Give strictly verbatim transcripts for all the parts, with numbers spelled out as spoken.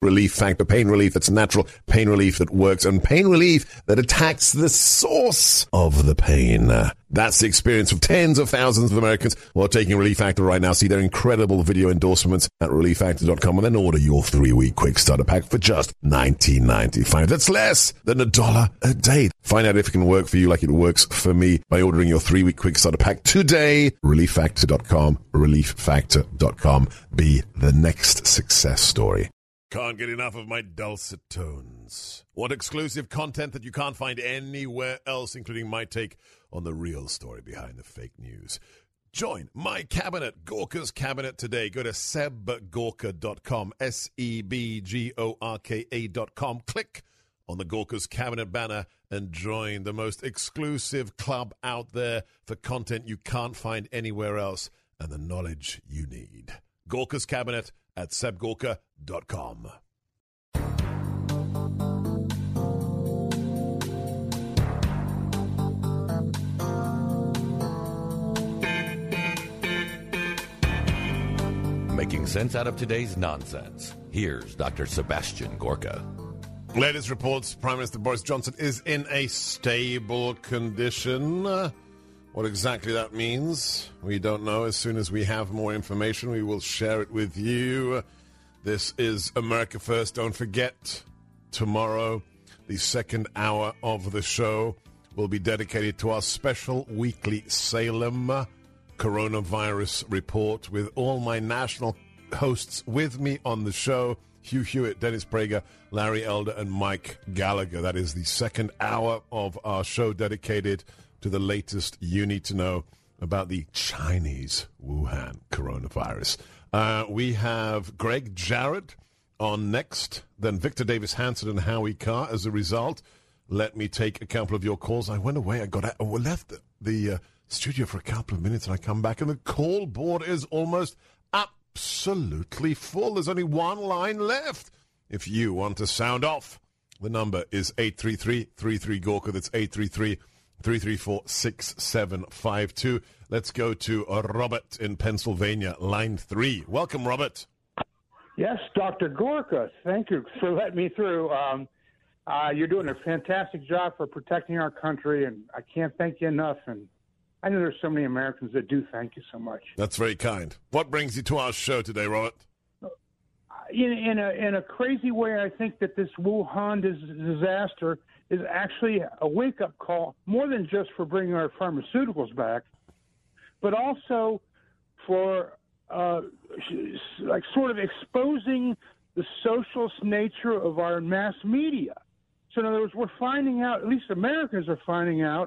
Relief Factor, pain relief that's natural, pain relief that works, and pain relief that attacks the source of the pain. That's the experience of tens of thousands of Americans who are taking Relief Factor right now. See their incredible video endorsements at relief factor dot com and then order your three-week quick starter pack for just nineteen ninety-five. That's less than a dollar a day. Find out if it can work for you like it works for me by ordering your three-week quick starter pack today. relief factor dot com, relief factor dot com. Be the next success story. Can't get enough of my dulcet tones. Want exclusive content that you can't find anywhere else, including my take on the real story behind the fake news? Join my cabinet, Gorka's Cabinet, today. Go to seb gorka dot com, S E B G O R K A dot com. Click on the Gorka's Cabinet banner and join the most exclusive club out there for content you can't find anywhere else and the knowledge you need. Gorka's Cabinet at seb gorka dot com. Making sense out of today's nonsense. Here's Doctor Sebastian Gorka. Latest reports, Prime Minister Boris Johnson is in a stable condition. What exactly that means, we don't know. As soon as we have more information, we will share it with you. This is America First. Don't forget, tomorrow, the second hour of the show will be dedicated to our special weekly Salem coronavirus report with all my national hosts with me on the show. Hugh Hewitt, Dennis Prager, Larry Elder, and Mike Gallagher. That is the second hour of our show dedicated to the latest you need to know about the Chinese Wuhan coronavirus. Uh, we have Greg Jarrett on next, then Victor Davis Hanson and Howie Carr. As a result, let me take a couple of your calls. I went away. I got out, I left the, the uh, studio for a couple of minutes, and I come back, and the call board is almost absolutely full. There's only one line left. If you want to sound off, the number is eight three three, three three, Gorka. That's eight three three, three three four, six seven five two. Let's go to uh, Robert in Pennsylvania, line three. Welcome, Robert. Yes, Doctor Gorka. Thank you for letting me through. Um, uh, you're doing a fantastic job for protecting our country, and I can't thank you enough. And I know there's so many Americans that do. Thank you so much. That's very kind. What brings you to our show today, Robert? In, in, a, in a crazy way, I think that this Wuhan dis- disaster is actually a wake-up call, more than just for bringing our pharmaceuticals back, but also for uh, like sort of exposing the socialist nature of our mass media. So in other words, we're finding out, at least Americans are finding out,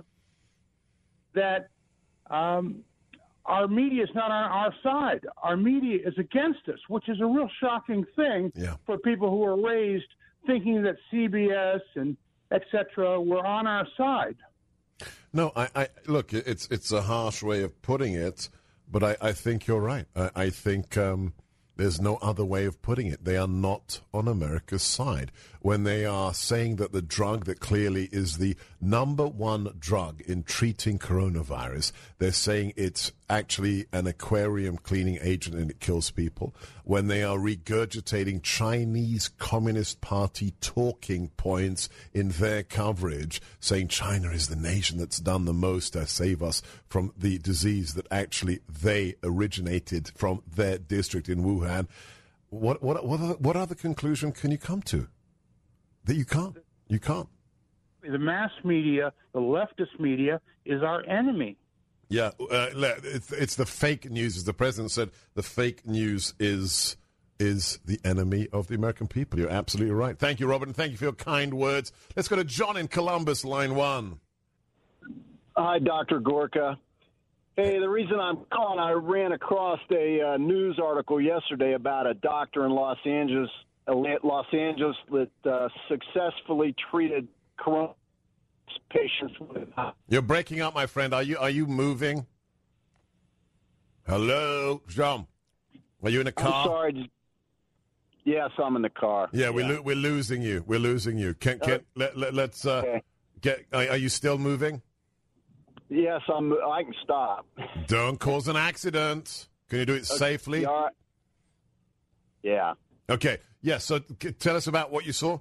that um, our media is not on our side. Our media is against us, which is a real shocking thing yeah. for people who are raised thinking that C B S and et cetera were on our side. No, I, I look, it's it's a harsh way of putting it, but I, I think you're right. I, I think um, there's no other way of putting it. They are not on America's side when they are saying that the drug that clearly is the number one drug in treating coronavirus, they're saying it's actually an aquarium cleaning agent and it kills people. When they are regurgitating Chinese Communist Party talking points in their coverage, saying China is the nation that's done the most to save us from the disease that actually they originated from their district in Wuhan. What what what other, what other conclusion can you come to? That you can't. You can't. The mass media, the leftist media, is our enemy. Yeah, uh, it's, it's the fake news, as the president said. The fake news is is the enemy of the American people. You're absolutely right. Thank you, Robert, and thank you for your kind words. Let's go to John in Columbus, line one. Hi, Doctor Gorka. Hey, the reason I'm calling, I ran across a uh, news article yesterday about a doctor in Los Angeles, uh, Los Angeles that uh, successfully treated corona patients with. Uh, You're breaking up, my friend. Are you are you moving? Hello, John. Are you in a car? I'm sorry. Yes, I'm in the car. Yeah, we're lo- we're losing you. We're losing you. Can can uh, let, let let's uh, okay. get. Are, are you still moving? Yes, I'm. I can stop. Don't cause an accident. Can you do it Okay. safely? Yeah. Okay. Yes. So c- tell us about what you saw.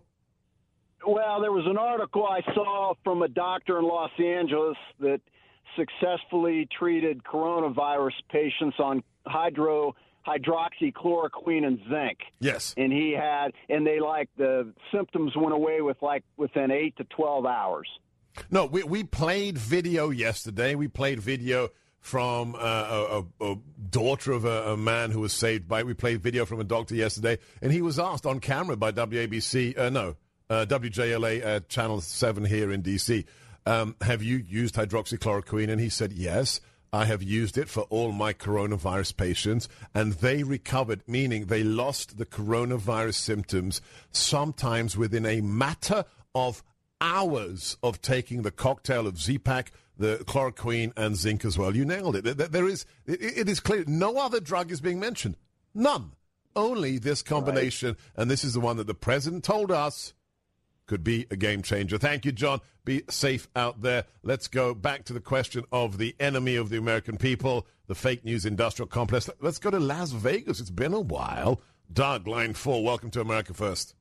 Well, there was an article I saw from a doctor in Los Angeles that successfully treated coronavirus patients on hydro hydroxychloroquine and zinc. Yes. And he had, and they like the symptoms went away with like within eight to twelve hours. No, we we played video yesterday. We played video from uh, a, a, a daughter of a, a man who was saved by it. We played video from a doctor yesterday, and he was asked on camera by W A B C, uh, no, uh, W J L A uh, Channel seven here in D C, um, have you used hydroxychloroquine? And he said, yes, I have used it for all my coronavirus patients, and they recovered, meaning they lost the coronavirus symptoms sometimes within a matter of hours of taking the cocktail of Z-Pak, the chloroquine, and zinc as well. You nailed it. There is, it is clear, no other drug is being mentioned. None. Only this combination, right. And this is the one that the president told us could be a game changer. Thank you, John. Be safe out there. Let's go back to the question of the enemy of the American people, the fake news industrial complex. Let's go to Las Vegas. It's been a while. Doug, line four, welcome to America First.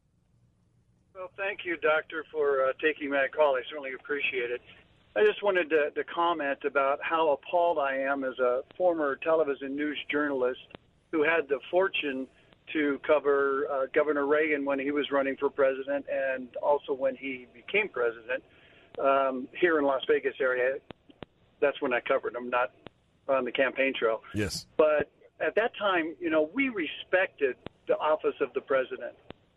Well, thank you, Doctor, for uh, taking my call. I certainly appreciate it. I just wanted to, to comment about how appalled I am as a former television news journalist who had the fortune to cover uh, Governor Reagan when he was running for president and also when he became president um, here in Las Vegas area. That's when I covered him, not on the campaign trail. Yes. But at that time, you know, we respected the office of the president.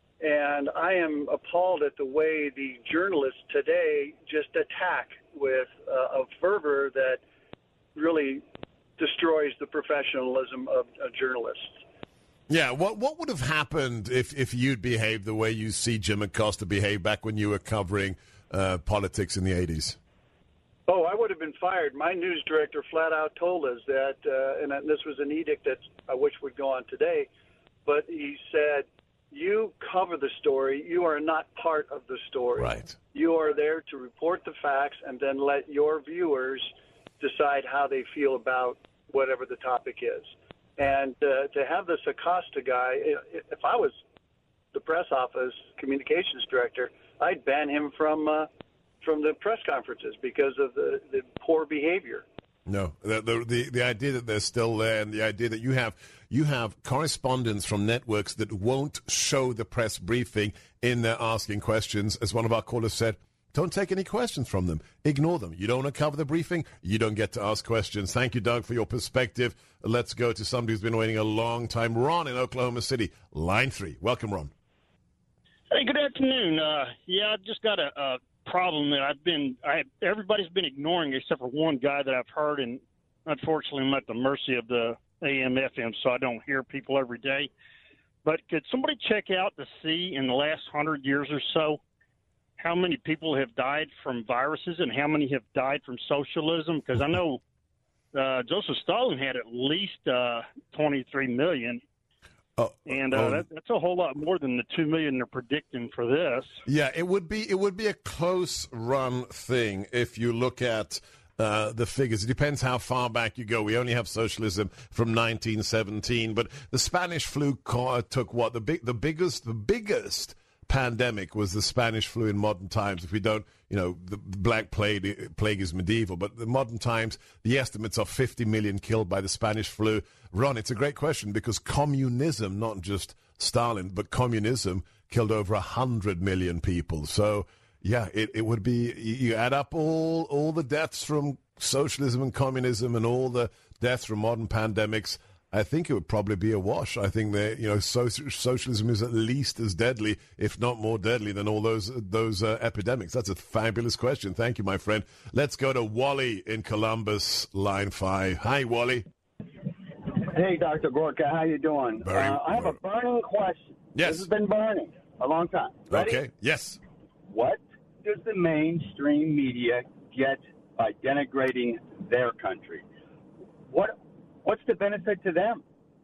And I am appalled at the way the journalists today just attack with uh, a fervor that really destroys the professionalism of uh, journalists. Yeah, what what would have happened if, if you'd behaved the way you see Jim Acosta behave back when you were covering uh, politics in the eighties? Oh, I would have been fired. My news director flat out told us that, uh, and this was an edict that I wish would go on today, but he said, you cover the story. You are not part of the story. Right. You are there to report the facts and then let your viewers decide how they feel about whatever the topic is. And uh, to have this Acosta guy, if I was the press office communications director, I'd ban him from uh, from the press conferences because of the, the poor behavior. No, the, the the the idea that they're still there, and the idea that you have you have correspondents from networks that won't show the press briefing in their asking questions, as one of our callers said. Don't take any questions from them. Ignore them. You don't want to cover the briefing, you don't get to ask questions. Thank you, Doug, for your perspective. Let's go to somebody who's been waiting a long time. Ron in Oklahoma City, line three. Welcome, Ron. Hey, good afternoon. Uh, yeah, I've just got a, a problem that I've been, I everybody's been ignoring except for one guy that I've heard, and unfortunately I'm at the mercy of the A M F M, so I don't hear people every day. But could somebody check out to see in the last hundred years or so how many people have died from viruses and how many have died from socialism? Because I know uh, Joseph Stalin had at least uh, twenty-three million. Oh, and uh, oh. that, that's a whole lot more than the two million they're predicting for this. Yeah, it would be it would be a close run thing if you look at uh, the figures. It depends how far back you go. We only have socialism from nineteen seventeen, but the Spanish flu co- took what the big the biggest the biggest. pandemic was the Spanish flu in modern times. If we don't, you know, the Black Plague, plague is medieval, but the modern times, the estimates are fifty million killed by the Spanish flu. Ron, it's a great question because communism, not just Stalin, but communism killed over one hundred million people. So, yeah, it, it would be, you add up all, all the deaths from socialism and communism and all the deaths from modern pandemics, I think it would probably be a wash. I think that, you know, so, socialism is at least as deadly, if not more deadly, than all those those uh, epidemics. That's a fabulous question. Thank you, my friend. Let's go to Wally in Columbus, line five. Hi, Wally. Hey, Doctor Gorka. How you doing? Very, uh, I have a burning question. Yes. This has been burning a long time. Ready? Okay. Yes. What does the mainstream media get by denigrating their country? What What's the benefit to them?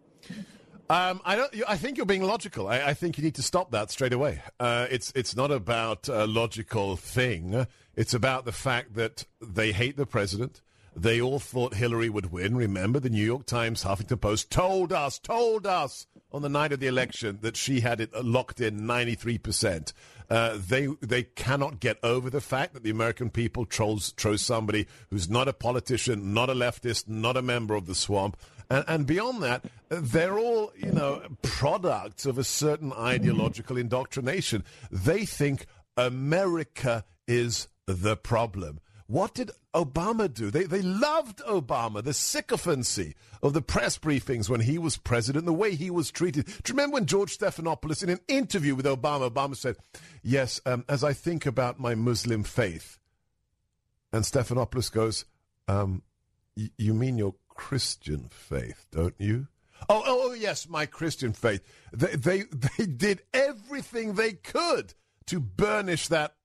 Um, I don't. I think you're being logical. I, I think you need to stop that straight away. Uh, it's it's not about a logical thing. It's about the fact that they hate the president. They all thought Hillary would win. Remember, the New York Times, Huffington Post told us, told us on the night of the election that she had it locked in ninety-three percent. Uh, they they cannot get over the fact that the American people chose, chose somebody who's not a politician, not a leftist, not a member of the swamp. And, and beyond that, they're all, you know, products of a certain ideological indoctrination. They think America is the problem. What did Obama do? They they loved Obama, the sycophancy of the press briefings when he was president, the way he was treated. Do you remember when George Stephanopoulos, in an interview with Obama, Obama said, yes, um, as I think about my Muslim faith. And Stephanopoulos goes, um, y- you mean your Christian faith, don't you? Oh, oh, oh, yes, my Christian faith. They, they, they did everything they could to burnish that...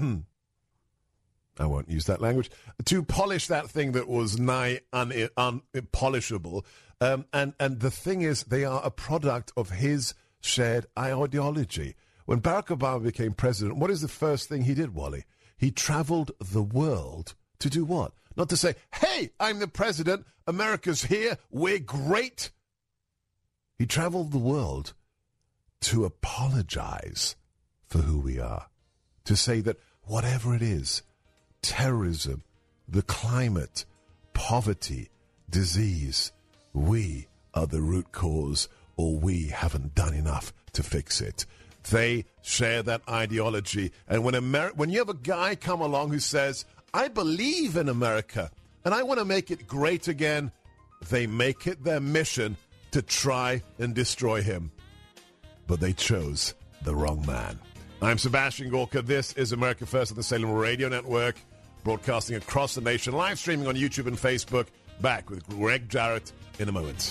I won't use that language, to polish that thing that was nigh unpolishable. Um, and, and the thing is, they are a product of his shared ideology. When Barack Obama became president, what is the first thing he did, Wally? He traveled the world to do what? Not to say, hey, I'm the president, America's here, we're great. He traveled the world to apologize for who we are, to say that whatever it is, terrorism, the climate, poverty, disease, we are the root cause, or we haven't done enough to fix it. They share that ideology. And when Amer- when you have a guy come along who says, I believe in America, and I want to make it great again, they make it their mission to try and destroy him. But they chose the wrong man. I'm Sebastian Gorka. This is America First on the Salem Radio Network, broadcasting across the nation, live streaming on YouTube and Facebook. Back with Greg Jarrett in a moment.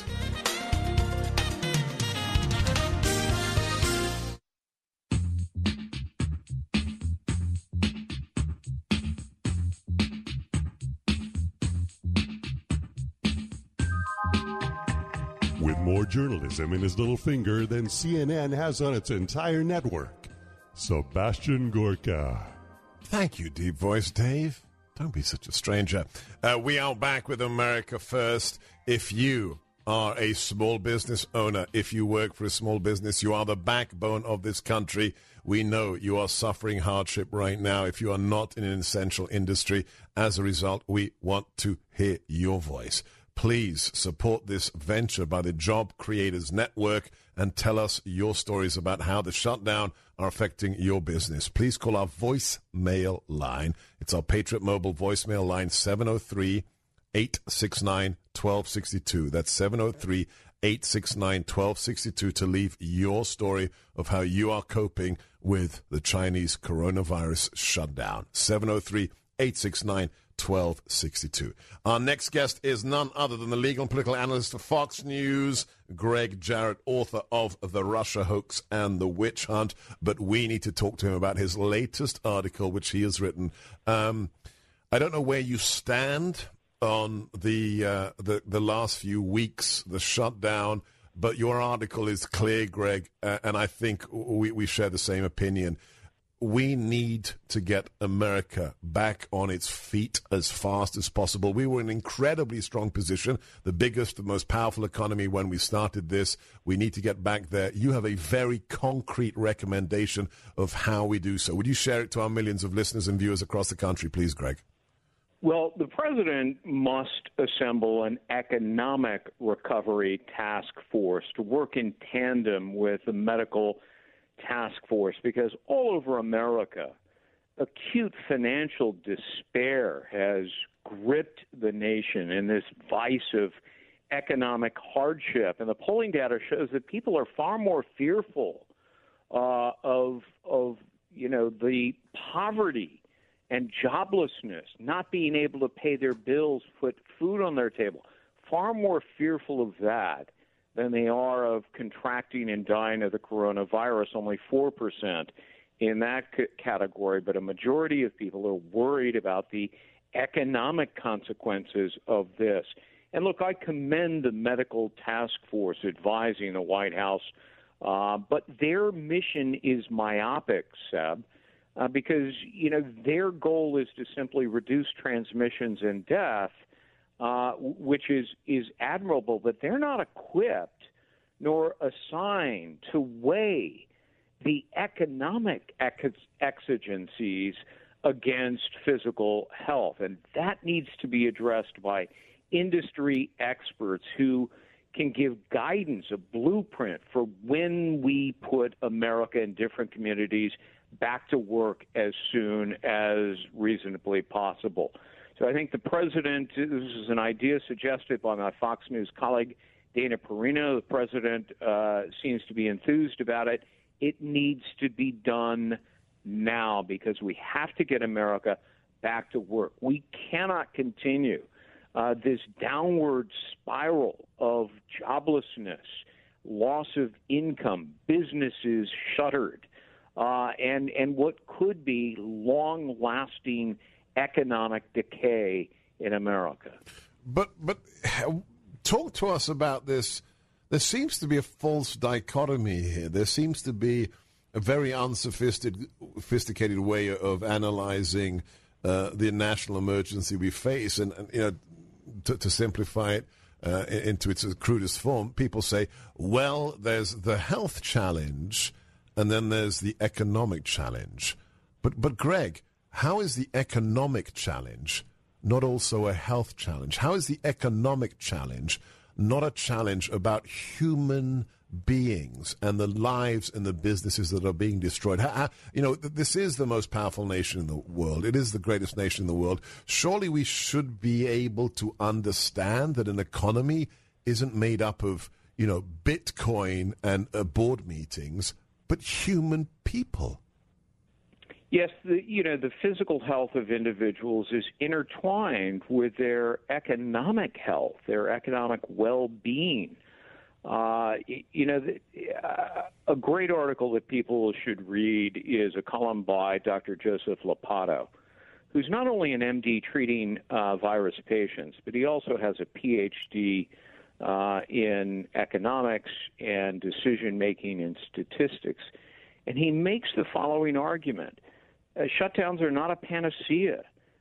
With more journalism in his little finger than C N N has on its entire network, Sebastian Gorka. Thank you, Deep Voice Dave. Don't be such a stranger. Uh, we are back with America First. If you are a small business owner, if you work for a small business, you are the backbone of this country. We know you are suffering hardship right now if you are not in an essential industry. As a result, we want to hear your voice. Please support this venture by the Job Creators Network and tell us your stories about how the shutdown are affecting your business. Please call our voicemail line. It's our Patriot Mobile voicemail line, seven oh three, eight six nine, one two six two. That's seven oh three, eight six nine, one two six two to leave your story of how you are coping with the Chinese coronavirus shutdown. seven oh three, eight six nine, one two six two. Our next guest is none other than the legal and political analyst for Fox News, Greg Jarrett, author of The Russia Hoax and the Witch Hunt. But we need to talk to him about his latest article, which he has written. Um, I don't know where you stand on the, uh, the the last few weeks, the shutdown, but your article is clear, Greg, uh, and I think we, we share the same opinion. We need to get America back on its feet as fast as possible. We were in an incredibly strong position, the biggest, the most powerful economy when we started this. We need to get back there. You have a very concrete recommendation of how we do so. Would you share it to our millions of listeners and viewers across the country, please, Greg? Well, the president must assemble an economic recovery task force to work in tandem with the medical task force, because all over America, acute financial despair has gripped the nation in this vice of economic hardship. And the polling data shows that people are far more fearful uh, of, of, you know, the poverty and joblessness, not being able to pay their bills, put food on their table, far more fearful of that than they are of contracting and dying of the coronavirus. Only four percent in that c- category, but a majority of people are worried about the economic consequences of this. And look, I commend the medical task force advising the White House, uh, but their mission is myopic, Seb, uh, because, you know, their goal is to simply reduce transmissions and death, Uh, which is, is admirable, but they're not equipped nor assigned to weigh the economic ex- exigencies against physical health. And that needs to be addressed by industry experts who can give guidance, a blueprint for when we put America in different communities back to work as soon as reasonably possible. So I think the president, this is an idea suggested by my Fox News colleague, Dana Perino. The president uh, seems to be enthused about it. It needs to be done now because we have to get America back to work. We cannot continue uh, this downward spiral of joblessness, loss of income, businesses shuttered, uh, and, and what could be long-lasting economic decay in America. But but talk to us about this. There seems to be a false dichotomy here. There seems to be a very unsophisticated sophisticated way of analyzing uh, the national emergency we face. And, and you know, to, to simplify it uh, into its crudest form, people say, well, there's the health challenge and then there's the economic challenge. But but Greg, how is the economic challenge not also a health challenge? How is the economic challenge not a challenge about human beings and the lives and the businesses that are being destroyed? How, how, you know, this is the most powerful nation in the world. It is the greatest nation in the world. Surely we should be able to understand that an economy isn't made up of, you know, Bitcoin and uh, board meetings, but human people. Yes, the, you know, the physical health of individuals is intertwined with their economic health, their economic well-being. Uh, you know, the, uh, a great article that people should read is a column by Doctor Joseph Lopatto, who's not only an M D treating uh, virus patients, but he also has a P H D uh, in economics and decision-making and statistics. And he makes the following argument. Uh, shutdowns are not a panacea.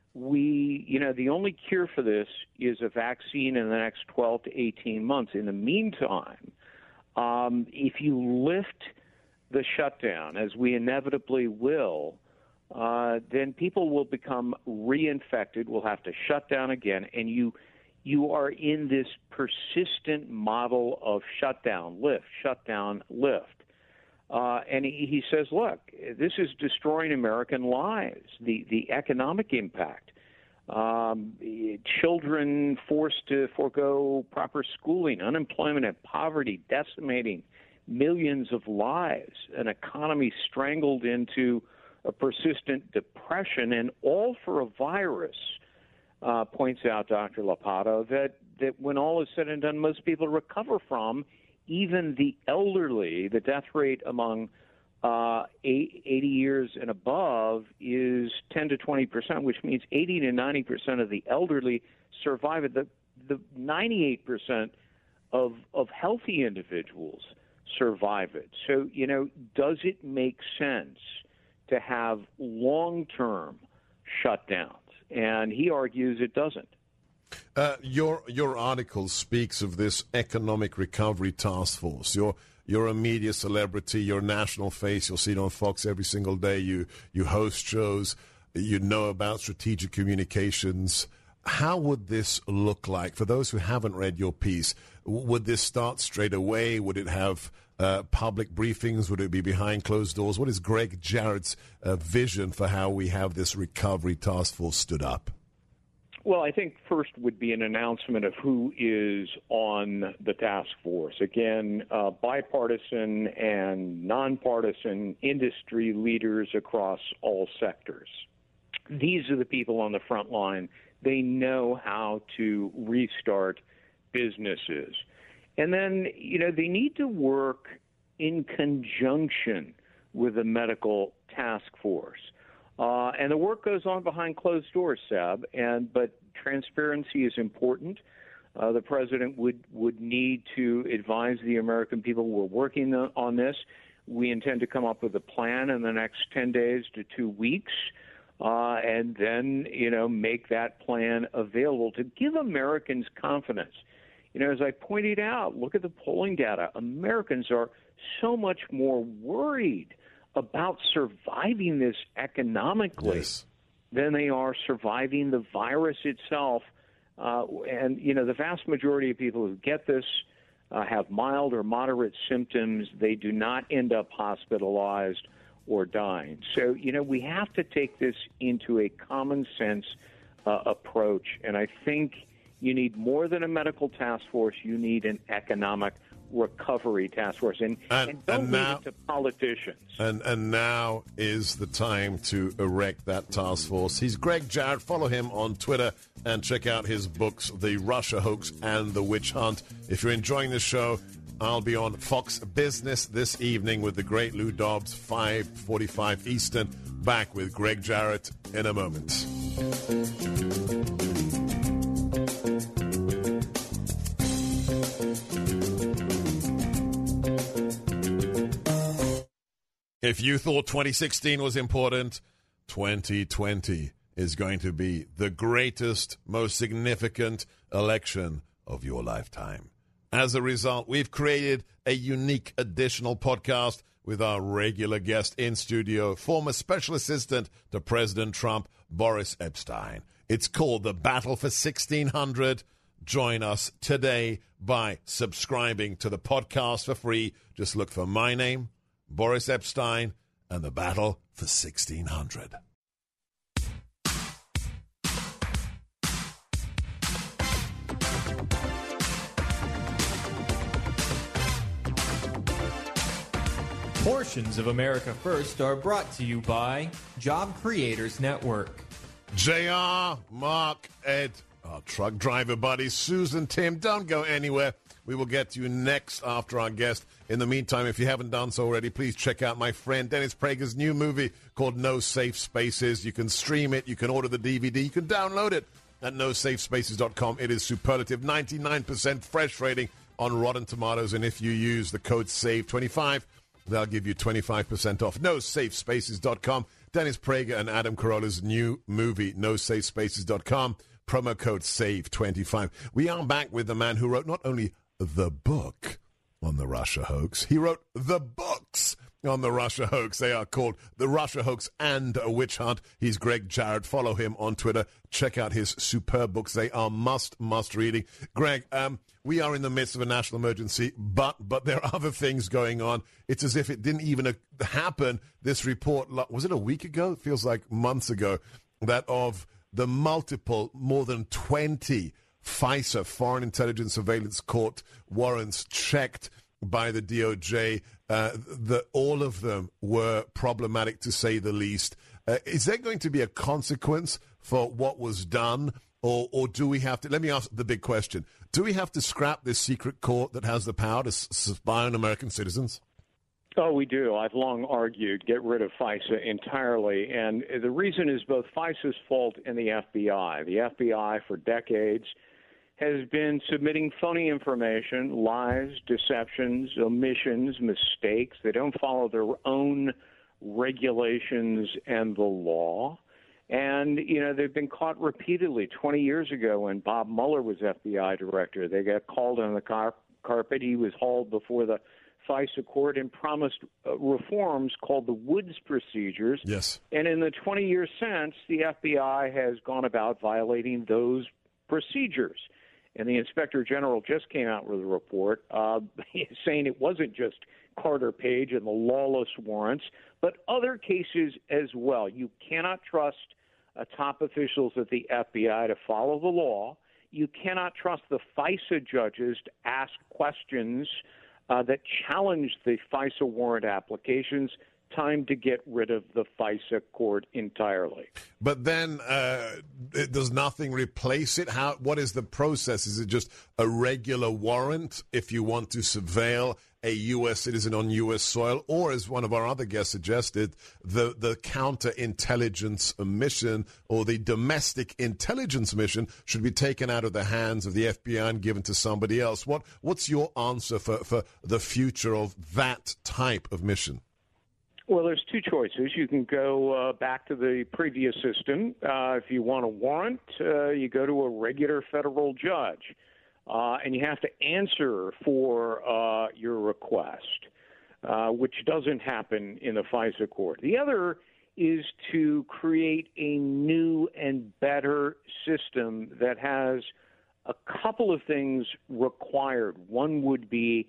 We, you know, the only cure for this is a vaccine in the next twelve to eighteen months. In the meantime, um, if you lift the shutdown, as we inevitably will, uh, then people will become reinfected. We'll have to shut down again, and you, you are in this persistent model of shutdown, lift, shutdown, lift. Uh, and he, he says, look, this is destroying American lives, the, the economic impact, um, children forced to forego proper schooling, unemployment and poverty decimating millions of lives, an economy strangled into a persistent depression, and all for a virus, uh, points out Doctor Lopatto, that, that when all is said and done, most people recover from. Even the elderly, the death rate among uh, eighty years and above is ten to twenty percent, which means eighty to ninety percent of the elderly survive it. The, the ninety-eight percent of, of healthy individuals survive it. So, you know, does it make sense to have long-term shutdowns? And he argues it doesn't. Uh, your your article speaks of this economic recovery task force. You're you're a media celebrity. You're a national face. You'll see it on Fox every single day. You you host shows. You know about strategic communications. How would this look like for those who haven't read your piece? Would this start straight away? Would it have uh, public briefings? Would it be behind closed doors? What is Greg Jarrett's uh, vision for how we have this recovery task force stood up? Well, I think first would be an announcement of who is on the task force. Again, uh, bipartisan and nonpartisan industry leaders across all sectors. These are the people on the front line. They know how to restart businesses. And then, you know, they need to work in conjunction with the medical task force. Uh, and the work goes on behind closed doors, Seb, and but transparency is important. Uh, the president would, would need to advise the American people we're working on this. We intend to come up with a plan in the next ten days to two weeks, uh, and then, you know, make that plan available to give Americans confidence You know, as I pointed out, look at the polling data. Americans are so much more worried about surviving this economically yes. than they are surviving the virus itself. Uh, and, you know, the vast majority of people who get this uh, have mild or moderate symptoms. They do not end up hospitalized or dying. So, you know, we have to take this into a common sense uh, approach. And I think you need more than a medical task force. You need an economic recovery task force. And, and, and don't and leave now, it to politicians. And, and now is the time to erect that task force. He's Greg Jarrett. Follow him on Twitter and check out his books, The Russia Hoax and The Witch Hunt. If you're enjoying the show, I'll be on Fox Business this evening with the great Lou Dobbs, five forty-five Eastern. Back with Greg Jarrett in a moment. If you thought twenty sixteen was important, twenty twenty is going to be the greatest, most significant election of your lifetime. As a result, we've created a unique additional podcast with our regular guest in studio, former special assistant to President Trump, Boris Epshteyn. It's called The Battle for sixteen hundred. Join us today by subscribing to the podcast for free. Just look for my name, Boris Epshteyn, and The Battle for sixteen hundred. Portions of America First are brought to you by Job Creators Network. J R, Mark, Ed, our truck driver buddies, Susan, Tim, don't go anywhere. We will get to you next after our guest. In the meantime, if you haven't done so already, please check out my friend Dennis Prager's new movie called No Safe Spaces. You can stream it, you can order the D V D, you can download it at no safe spaces dot com. It is superlative, ninety-nine percent fresh rating on Rotten Tomatoes, and if you use the code save twenty-five, they'll give you twenty-five percent off. no safe spaces dot com. Dennis Prager and Adam Carolla's new movie, no safe spaces dot com. Promo code save twenty-five. We are back with the man who wrote not only the book on the Russia hoax, he wrote the books on the Russia hoax. They are called The Russia Hoax and a Witch Hunt. He's Greg Jarrett. Follow him on Twitter. Check out his superb books. They are must, must reading. Greg, um, we are in the midst of a national emergency, but but there are other things going on. It's as if it didn't even uh, happen. This report, was it a week ago? It feels like months ago, that of the multiple, more than twenty FISA, Foreign Intelligence Surveillance Court warrants checked by the D O J, uh, that all of them were problematic, to say the least. Uh, is there going to be a consequence for what was done, or, or do we have to, let me ask the big question, do we have to scrap this secret court that has the power to s- spy on American citizens? Oh, we do. I've long argued get rid of FISA entirely, and the reason is both FISA's fault and the F B I. The F B I, for decades, has been submitting phony information, lies, deceptions, omissions, mistakes. They don't follow their own regulations and the law. And, you know, they've been caught repeatedly. twenty years ago when Bob Mueller was F B I director, they got called on the car- carpet. He was hauled before the FISA court and promised uh, reforms called the Woods procedures. Yes. And in the twenty years since, the F B I has gone about violating those procedures. And the Inspector General just came out with a report uh, saying it wasn't just Carter Page and the lawless warrants, but other cases as well. You cannot trust uh, top officials at the F B I to follow the law. You cannot trust the FISA judges to ask questions uh, that challenge the FISA warrant applications. Time to get rid of the FISA court entirely. But then uh, it, does nothing replace it? How? What is the process? Is it just a regular warrant if you want to surveil a U S citizen on U S soil? Or, as one of our other guests suggested, the, the counterintelligence mission or the domestic intelligence mission should be taken out of the hands of the F B I and given to somebody else? What What's your answer for, for the future of that type of mission? Well, there's two choices. You can go uh, back to the previous system. Uh, if you want a warrant, uh, you go to a regular federal judge. uh, and you have to answer for uh, your request, uh, which doesn't happen in the FISA court. The other is to create a new and better system that has a couple of things required. One would be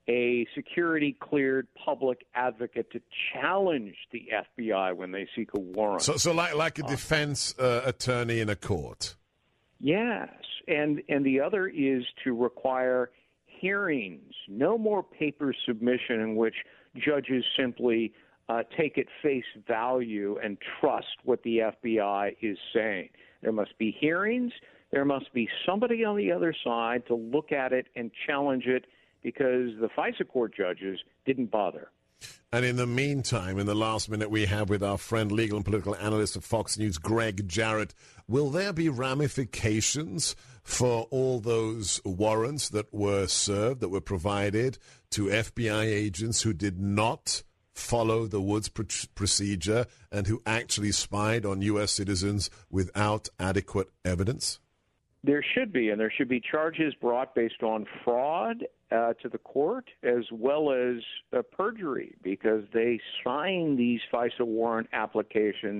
a security-cleared public advocate to challenge the F B I when they seek a warrant. So, so like like a defense uh, attorney in a court. Yes, and and the other is to require hearings. No more paper submission in which judges simply uh, take at face value and trust what the F B I is saying. There must be hearings. There must be somebody on the other side to look at it and challenge it, because the FISA court judges didn't bother. And in the meantime, in the last minute we have with our friend, legal and political analyst of Fox News, Greg Jarrett, will there be ramifications for all those warrants that were served, that were provided to F B I agents who did not follow the Woods pr- procedure and who actually spied on U S citizens without adequate evidence? There should be, and there should be charges brought based on fraud uh, to the court as well as uh, perjury, because they signed these FISA warrant applications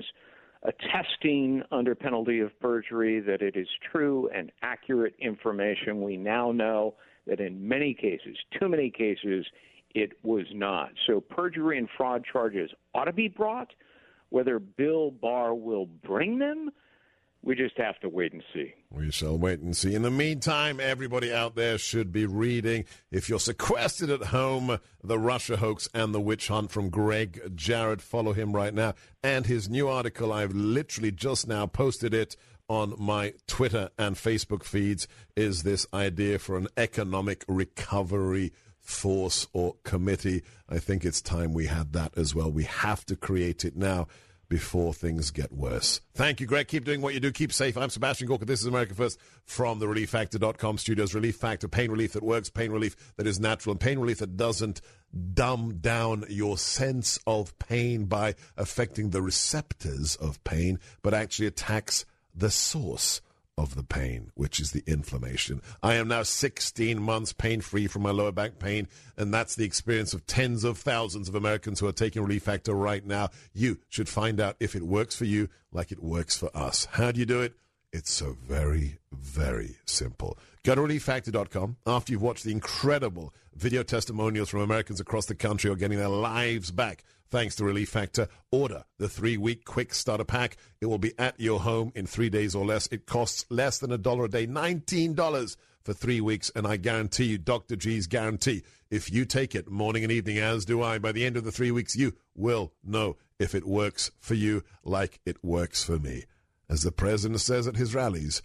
attesting under penalty of perjury that it is true and accurate information. We now know that in many cases, too many cases, it was not. So perjury and fraud charges ought to be brought. Whether Bill Barr will bring them, we just have to wait and see. We shall wait and see. In the meantime, everybody out there should be reading, if you're sequestered at home, The Russia Hoax and the Witch Hunt from Greg Jarrett. Follow him right now. And his new article, I've literally just now posted it on my Twitter and Facebook feeds, is this idea for an economic recovery force or committee. I think it's time we had that as well. We have to create it now before things get worse. Thank you, Greg. Keep doing what you do. Keep safe. I'm Sebastian Gorka. This is America First from the relief factor dot com studios. Relief Factor, pain relief that works, pain relief that is natural, and pain relief that doesn't dumb down your sense of pain by affecting the receptors of pain, but actually attacks the source of the pain, which is the inflammation. I am now sixteen months pain-free from my lower back pain, and that's the experience of tens of thousands of Americans who are taking Relief Factor right now. You should find out if it works for you like it works for us. How do you do it? It's so very, very simple. Go to relief factor dot com. After you've watched the incredible video testimonials from Americans across the country who are getting their lives back thanks to Relief Factor, order the three-week quick starter pack. It will be at your home in three days or less. It costs less than a dollar a day, nineteen dollars for three weeks, and I guarantee you, Doctor G's guarantee, if you take it morning and evening, as do I, by the end of the three weeks, you will know if it works for you like it works for me. As the president says at his rallies,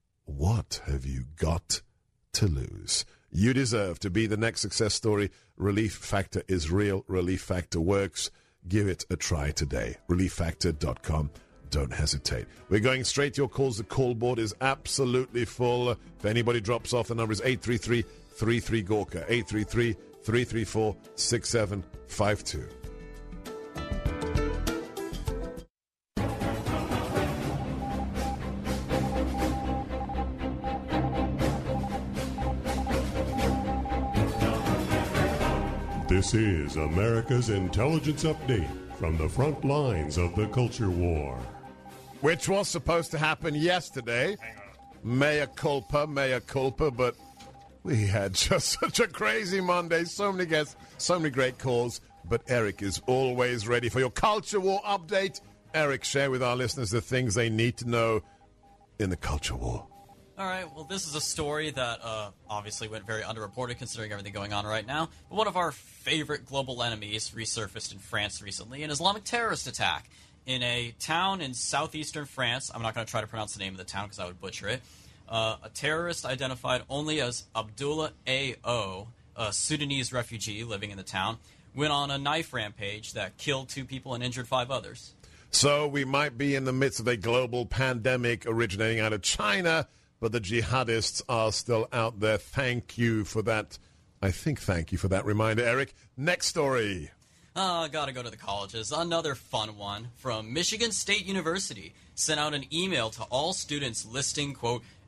what have you got to lose? You deserve to be the next success story. Relief Factor is real. Relief Factor works. Give it a try today. relief factor dot com. Don't hesitate. We're going straight to your calls. The call board is absolutely full. If anybody drops off, the number is eight three three, three three, Gorka, eight three three, three three four, six seven five two. This is America's Intelligence Update from the front lines of the culture war. Which was supposed to happen yesterday. Mea culpa, mea culpa, but we had just such a crazy Monday. So many guests, so many great calls. But Eric is always ready for your culture war update. Eric, share with our listeners the things they need to know in the culture war. All right, well, this is a story that uh, obviously went very underreported considering everything going on right now. But one of our favorite global enemies resurfaced in France recently, an Islamic terrorist attack in a town in southeastern France. I'm not going to try to pronounce the name of the town because I would butcher it. Uh, a terrorist identified only as Abdullah A O, a Sudanese refugee living in the town, went on a knife rampage that killed two people and injured five others. So we might be in the midst of a global pandemic originating out of China, but the jihadists are still out there. Thank you for that. I think thank you for that reminder, Eric. Next story. Uh, gotta go to the colleges. Another fun one from Michigan State University. Sent out an email to all students listing, quote,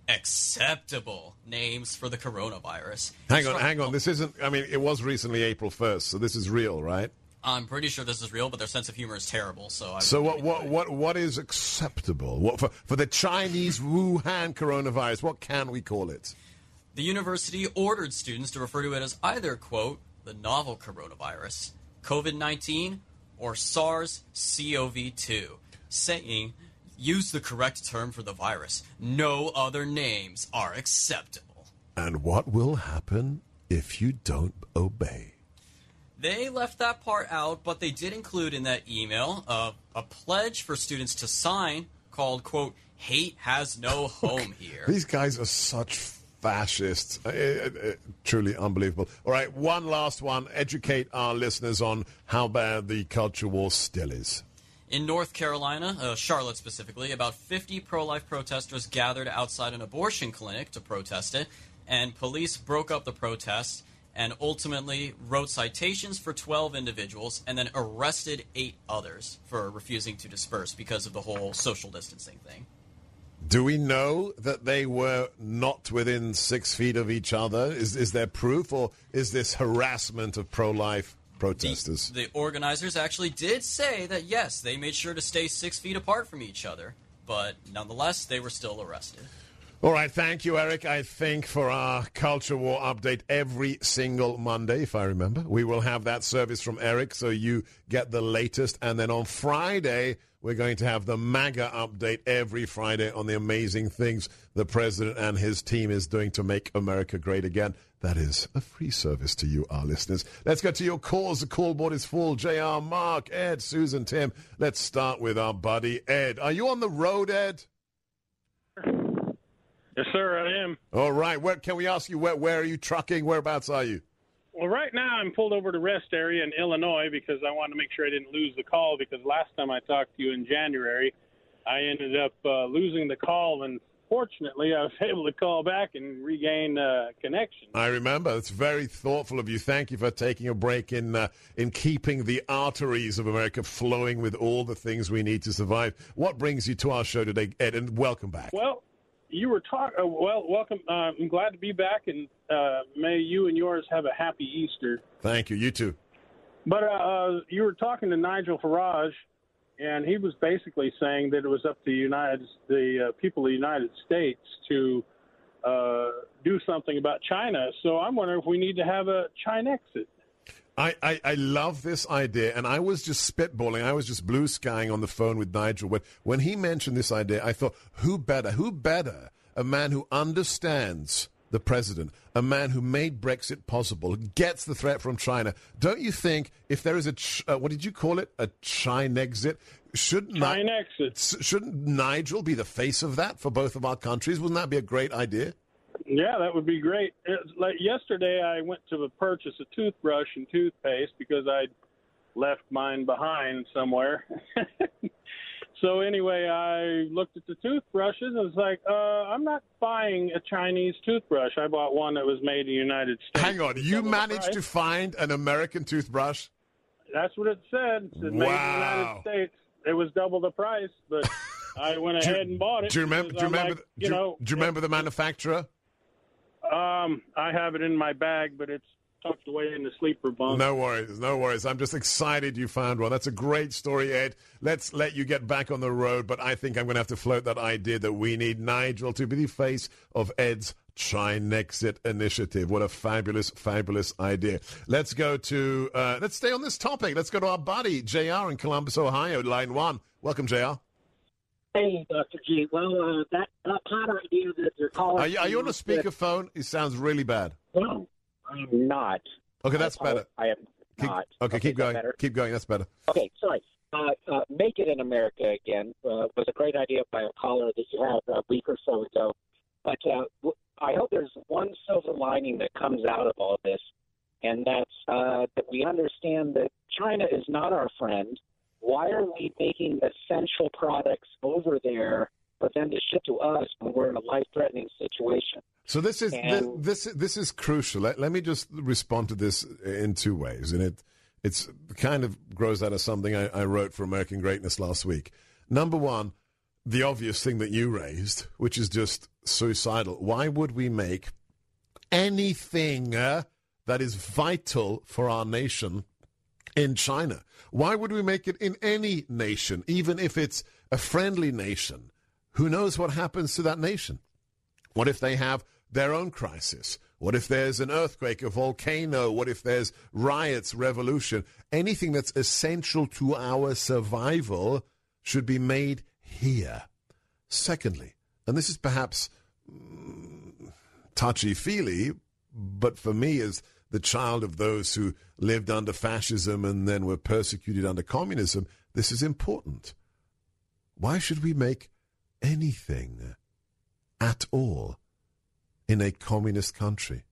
acceptable names for the coronavirus. Hang on, hang on. This isn't, I mean, it was recently April first, so this is real, right? I'm pretty sure this is real, but their sense of humor is terrible. So, I so what, what, what, what is acceptable? What for, for the Chinese Wuhan coronavirus? What can we call it? The university ordered students to refer to it as either, quote, the novel coronavirus, COVID nineteen, or SARS C o V two, saying, use the correct term for the virus. No other names are acceptable. And what will happen if you don't obey? They left that part out, but they did include in that email uh, a pledge for students to sign called, quote, hate has no home here. These guys are such fascists. Uh, uh, uh, truly unbelievable. All right, one last one. Educate our listeners on how bad the culture war still is. In North Carolina, uh, Charlotte specifically, about fifty pro-life protesters gathered outside an abortion clinic to protest it, and police broke up the protests and ultimately wrote citations for twelve individuals and then arrested eight others for refusing to disperse because of the whole social distancing thing. Do we know that they were not within six feet of each other? Is, is there proof, or is this harassment of pro-life protesters? The, the organizers actually did say that, yes, they made sure to stay six feet apart from each other, but nonetheless, they were still arrested. All right, thank you, Eric. I think for our Culture War update every single Monday, if I remember, we will have that service from Eric, so you get the latest. And then on Friday, we're going to have the MAGA update every Friday on the amazing things the president and his team is doing to make America great again. That is a free service to you, our listeners. Let's go to your calls. The call board is full. J R, Mark, Ed, Susan, Tim. Let's start with our buddy, Ed. Are you on the road, Ed? Yes, sir, I am. All right. Where, can we ask you, where, where are you trucking? Whereabouts are you? Well, right now I'm pulled over to rest area in Illinois because I wanted to make sure I didn't lose the call, because last time I talked to you in January, I ended up uh, losing the call, and fortunately I was able to call back and regain uh, connection. I remember. It's very thoughtful of you. Thank you for taking a break in uh, in keeping the arteries of America flowing with all the things we need to survive. What brings you to our show today, Ed, and welcome back. Well, you were talking. Uh, well, welcome. Uh, I'm glad to be back, and uh, may you and yours have a happy Easter. Thank you. You too. But uh, uh, you were talking to Nigel Farage, and he was basically saying that it was up to United, the uh, people of the United States to uh, do something about China. So I'm wondering if we need to have a Chinexit. I, I, I love this idea, and I was just spitballing. I was just blue skying on the phone with Nigel. When, when he mentioned this idea, I thought, who better? Who better? A man who understands the president, a man who made Brexit possible, gets the threat from China. Don't you think if there is a, ch- uh, what did you call it, a Chinexit? Shouldn't, Chinexit. Ni- shouldn't Nigel be the face of that for both of our countries? Wouldn't that be a great idea? Yeah, that would be great. It, like yesterday, I went to purchase a toothbrush and toothpaste because I'd left mine behind somewhere. So anyway, I looked at the toothbrushes and was like, uh, I'm not buying a Chinese toothbrush. I bought one that was made in the United States. Hang on, you managed to find an American toothbrush? That's what it said. It said made in the United States. It was double the price, but I went ahead and bought it. Do you remember? Do you remember? Like, do, you know, do you remember the manufacturer? Um, I have it in my bag, but it's tucked away in the sleeper bunk. No worries, no worries. I'm just excited you found one. That's a great story, Ed. Let's let you get back on the road, but I think I'm going to have to float that idea that we need Nigel to be the face of Ed's Chinexit initiative. What a fabulous, fabulous idea. Let's go to, uh, let's stay on this topic. Let's go to our buddy, J R in Columbus, Ohio, line one. Welcome, J R. Hey, Doctor G. Well, uh, that, that hot idea that you're calling... Are you, are you on a speakerphone? It sounds really bad. No, I'm not. Okay, that's I, better. I am keep, not. Okay, okay keep going. Better? Keep going. That's better. Okay, sorry. Uh, uh, Make It in America Again uh, was a great idea by a caller that you had a week or so ago. But uh, I hope there's one silver lining that comes out of all this, and that's uh, that we understand that China is not our friend. Why are we making essential products over there for them to ship to us when we're in a life-threatening situation? So this is and, this, this this is crucial. Let, let me just respond to this in two ways, and it it's kind of grows out of something I, I wrote for American Greatness last week. Number one, the obvious thing that you raised, which is just suicidal. Why would we make anything uh, that is vital for our nation in China? Why would we make it in any nation, even if it's a friendly nation? Who knows what happens to that nation? What if they have their own crisis? What if there's an earthquake, a volcano? What if there's riots, revolution? Anything that's essential to our survival should be made here. Secondly, and this is perhaps mm, touchy-feely, but for me as the child of those who lived under fascism and then were persecuted under communism, this is important. Why should we make anything at all in a communist country?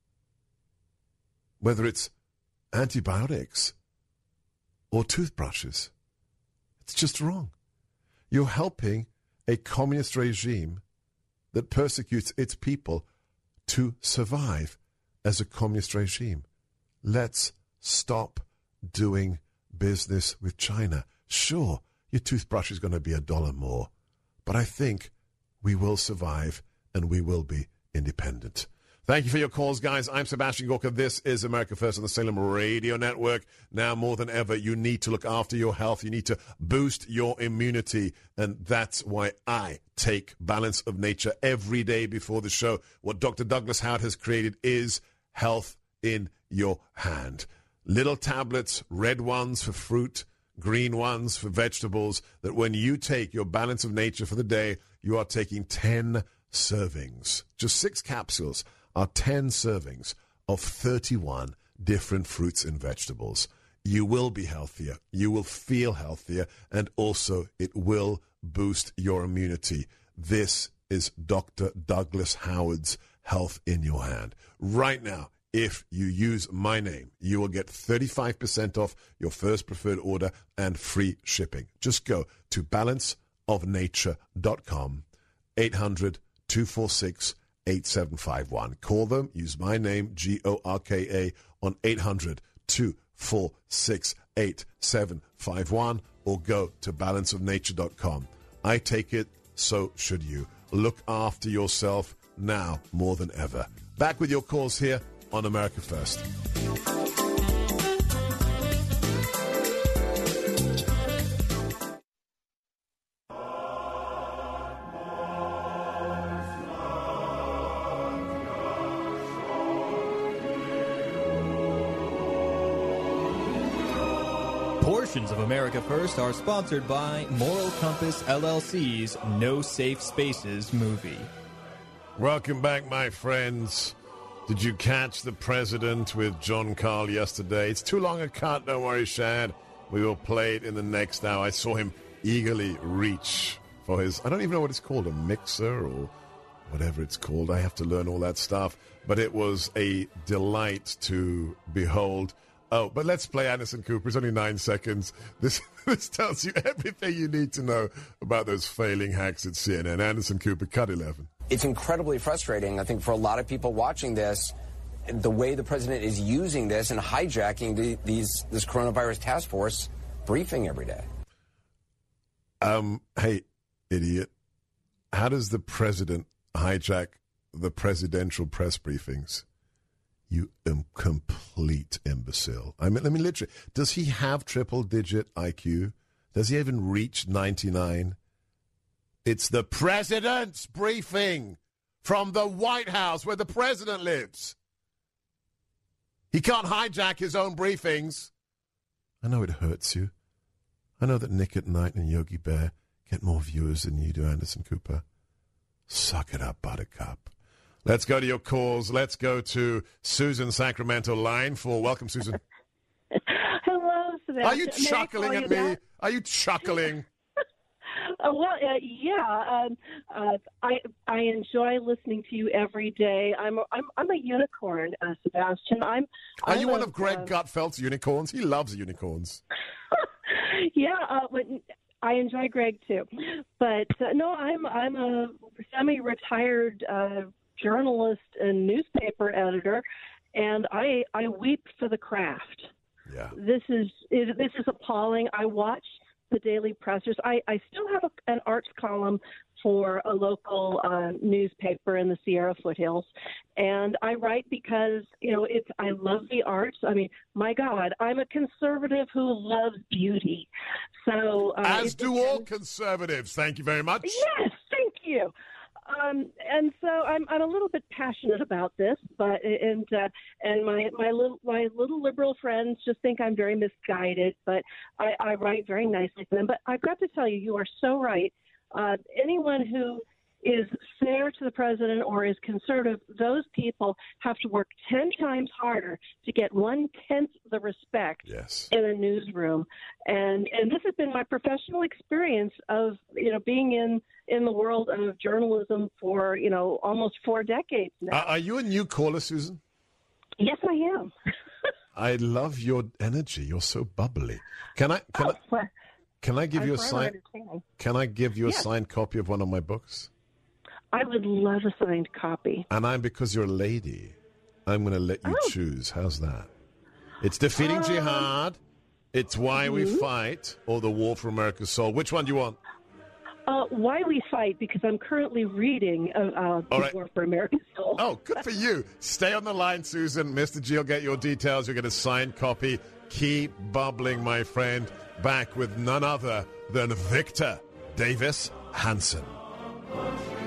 Whether it's antibiotics or toothbrushes, it's just wrong. You're helping a communist regime that persecutes its people to survive as a communist regime. Let's stop doing business with China. Sure, your toothbrush is going to be a dollar more, but I think we will survive and we will be independent. Thank you for your calls, guys. I'm Sebastian Gorka. This is America First on the Salem Radio Network. Now more than ever, you need to look after your health. You need to boost your immunity. And that's why I take Balance of Nature every day before the show. What Doctor Douglas Howard has created is health in your hand. Little tablets, red ones for fruit, green ones for vegetables, that when you take your Balance of Nature for the day, you are taking ten servings. Just six capsules are ten servings of thirty-one different fruits and vegetables. You will be healthier. You will feel healthier. And also, it will boost your immunity. This is Doctor Douglas Howard's Health in Your Hand. Right now, if you use my name, you will get thirty-five percent off your first preferred order and free shipping. Just go to balance of nature dot com, eight hundred, two four six, eight seven five one. Call them, use my name, G O R K A, on eight hundred, two four six, eight seven five one, or go to balance of nature dot com. I take it, so should you. Look after yourself now more than ever. Back with your calls here on America First. Portions of America First are sponsored by Moral Compass L L C's No Safe Spaces movie. Welcome back, my friends. Did you catch the president with John Carl yesterday? It's too long a cut, don't worry, Shad. We will play it in the next hour. I saw him eagerly reach for his, I don't even know what it's called, a mixer or whatever it's called. I have to learn all that stuff. But it was a delight to behold. Oh, but let's play Anderson Cooper. It's only nine seconds. This this tells you everything you need to know about those failing hacks at C N N. Anderson Cooper, cut eleven. It's incredibly frustrating, I think, for a lot of people watching this, the way the president is using this and hijacking the, these this coronavirus task force briefing every day. Um, hey, idiot. How does the president hijack the presidential press briefings? You um, complete imbecile. I mean, I mean, literally, does he have triple-digit I Q? Does he even reach ninety-nine? It's the president's briefing from the White House where the president lives. He can't hijack his own briefings. I know it hurts you. I know that Nick at Night and Yogi Bear get more viewers than you do, Anderson Cooper. Suck it up, Buttercup. Let's go to your calls. Let's go to Susan, Sacramento, line four. Welcome, Susan. Hello, Sebastian. Are you chuckling at me? That? Are you chuckling? Uh, well, uh, yeah. Um, uh, I I enjoy listening to you every day. I'm I'm I'm a unicorn, uh, Sebastian. I'm. Are I'm you a, one of Greg uh, Gutfeld's unicorns? He loves unicorns. yeah, uh, but I enjoy Greg too. But uh, no, I'm I'm a semi-retired uh, journalist and newspaper editor, and I I weep for the craft. Yeah. This is it, this is appalling. I watch the daily pressers. I, I still have a, an arts column for a local uh, newspaper in the Sierra foothills, and I write because, you know, it's I love the arts. I mean, my God, I'm a conservative who loves beauty. So uh, As do all conservatives. Thank you very much. Yes, thank you. Um, and so I'm I'm a little bit passionate about this, but and uh, and my my little my little liberal friends just think I'm very misguided. But I, I write very nicely for them. But I've got to tell you, you are so right. Uh, anyone who is fair to the president or is conservative, those people have to work ten times harder to get one-tenth the respect yes. in a newsroom. And and this has been my professional experience of, you know, being in, in the world of journalism for, you know, almost four decades now. Uh, are you a new caller, Susan? Yes, I am. I love your energy. You're so bubbly. Can I can oh, I well, can I give I'm you a forever sign? entertaining. Can I give you a Yes. signed copy of one of my books? I would love a signed copy. And I'm because you're a lady. I'm going to let you Oh. choose. How's that? It's Defeating Uh, Jihad. It's Why We mhm. Fight, or The War for America's Soul. Which one do you want? Uh, Why We Fight, because I'm currently reading uh, uh, All The right. War for America's Soul. Oh, good for you. Stay on the line, Susan. Mister G will get your details. You'll get a signed copy. Keep bubbling, my friend. Back with none other than Victor Davis Hanson.